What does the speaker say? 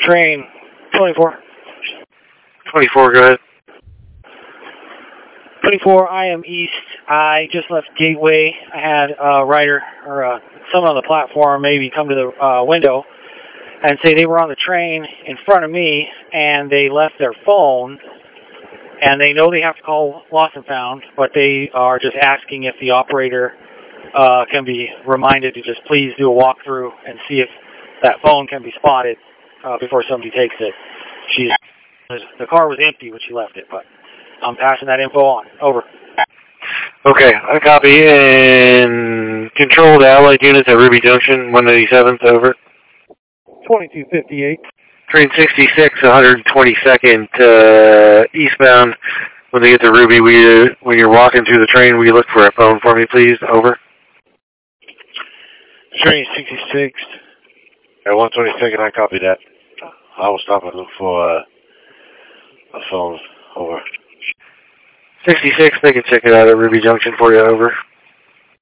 train 24. 24, go ahead. 24, I am east. I just left Gateway. I had a rider or someone on the platform maybe come to the window and say they were on the train in front of me and they left their phone and they know they have to call Lost and Found, but they are just asking if the operator can be reminded to just please do a walkthrough and see if that phone can be spotted before somebody takes it. The car was empty when she left it, but I'm passing that info on. Over. Okay, I copy. And control the Allied units at Ruby Junction, 197th, over. 2258. Train 66, 122nd, eastbound. When they get to Ruby, when you're walking through the train, will you look for a phone for me, please? Over. Train 66. At 122nd, I copy that. I will stop and look for a phone. Over. 66, they can check it out at Ruby Junction for you. Over.